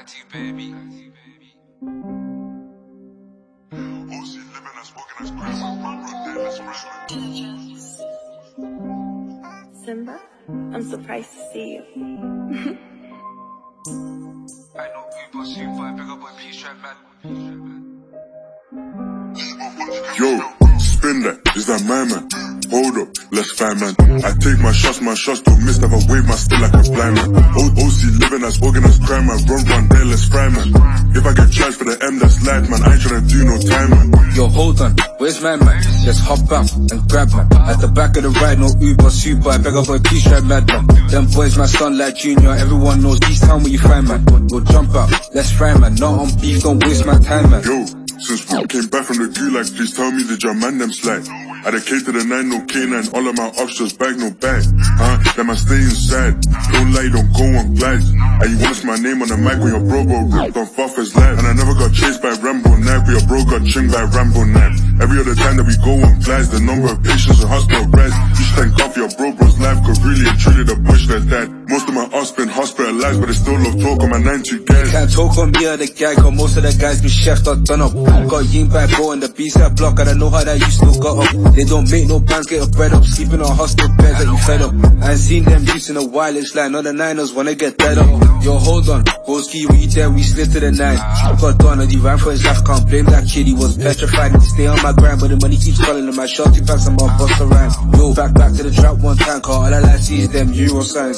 Back to you, baby. Simba, I'm surprised to see you. I know Uber super, bigger boy, please try man. Yo, spin that, is that my man? Hold up, let's find man. I take my shots don't miss, never wave my still like a blind man. OC living as organized crime man, run there, let's fry man. If I get charged for the M, that's life man, I ain't tryna do no time man. Yo, hold on, where's my man? Let's hop out and grab man. At the back of the ride, no Uber super, I beg a boy, please try mad man. Them boys, my son like Junior, everyone knows these town where you find man. We'll jump out, let's fry man, not on beef, don't waste my time man. Yo, since we came back from the gulag, please tell me did your man them slide? I the K to the 9, no K9, all of my ops just bag, no bag. Then I stay inside, don't lie, don't go on glides. And you wanna see my name on the mic when your bro ripped on Farfetch's life. And I never got chased by Rambo knife, but your bro got chinged by Rambo knife. Every other time that we go on glides, the number of patients in hospital rise. You should thank God for your bro's life, cause really and truly the bush that died. Most of my ops been hospitalized, but they still love talk on my 9-2 guys. Can't talk on me or the guy, cause most of the guys be chefed or done up. Got yin by bro and the B-side block, I don't know how that you still got up. They don't make no plans, get a bread up, sleeping on hospital beds that you fed up. I ain't seen them youths in a while, it's like, all the Niners wanna get dead up. Yo, hold on, Boski, we there, we slid to the 9. Got done and he ran for his life, can't blame that kid, he was petrified. He stay on my grind, but the money keeps calling him, my shorty packs and my bust around. Yo, back to the trap one time, cause all I like see is them Euro signs.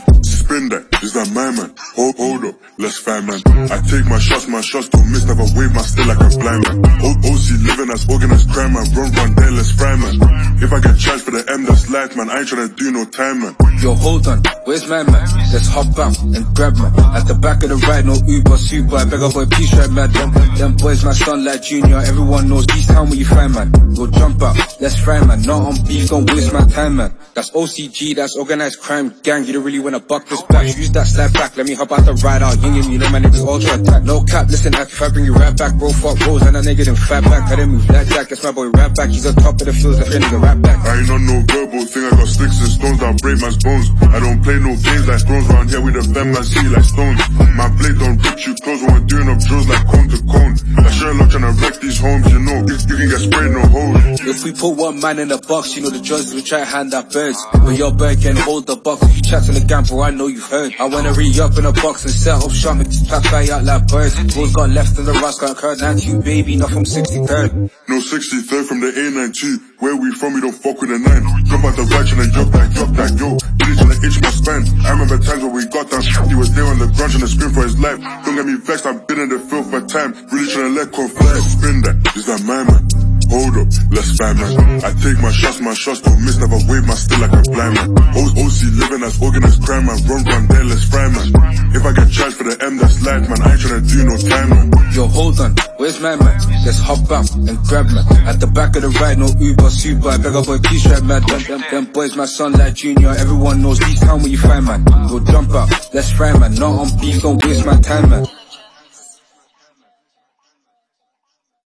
Spin that, is that my man? Hold up, let's find man. I take my shots don't miss, never wave my still like a blind man. OC living as organized crime man, run there, let's fry man. If I get charged for the M, that's life man, I ain't tryna do no time man. Yo, hold on, where's my man? Let's hop out and grab man. At the back of the ride, no Uber super, I beg a boy, please try mad. Them boys, my son like Junior, everyone knows these town where you find man. We'll jump out, let's fry man, not on beef, don't waste my time man. That's OCG, that's organized crime gang, you don't really wanna buck this back. Use that slide back, let me hop out the ride out, you know my niggas ultra attack. No cap, listen, if I bring you right back, bro, fuck rolls, and that nigga didn't fat back. I didn't move like that, that's my boy right back, he's on top of the fields, that's your nigga right back. I ain't on no verbal thing, I got sticks and stones that'll break man's bones. I don't play no games like thrones, round here we defend my sea like stones. My blade don't rip you close when we're doing up drills like cone to cone. I Sherlock tryna wreck these homes, you know, you can get sprayed, no holes. If we put one man in a box, you know the judges will try to hand out birds. But your bird can hold the box, if you chat to the gamble, I know you've heard. I wanna re-up in a box and set up shop, make this pack fly out like birds. Bulls got left in the rust, got curd, 92 baby, not from 63rd. No 63rd from the A92, where we from, we don't fuck with the 9. Jump out the right and then yuck that, yo. Really tryna itch my spine. I remember times when we got down, he was there on the ground tryna scream for his life. Don't get me vexed, I've been in the field for time. Really tryna let go fly. Spin that, is that my man? Hold up, let's find man. I take my shots don't miss, never wave my still like a blind man. OC living as organized crime man, run there, let's fry man. If I get charged for the M, that's life man, I ain't tryna do no time man. Yo, hold on, where's my man? Let's hop out and grab man. At the back of the ride, no Uber super, I beg a boy, please try mad. Them boys, my son like Junior, everyone knows these town where you find man. We'll jump out, let's fry man, not on beef, don't waste my time man.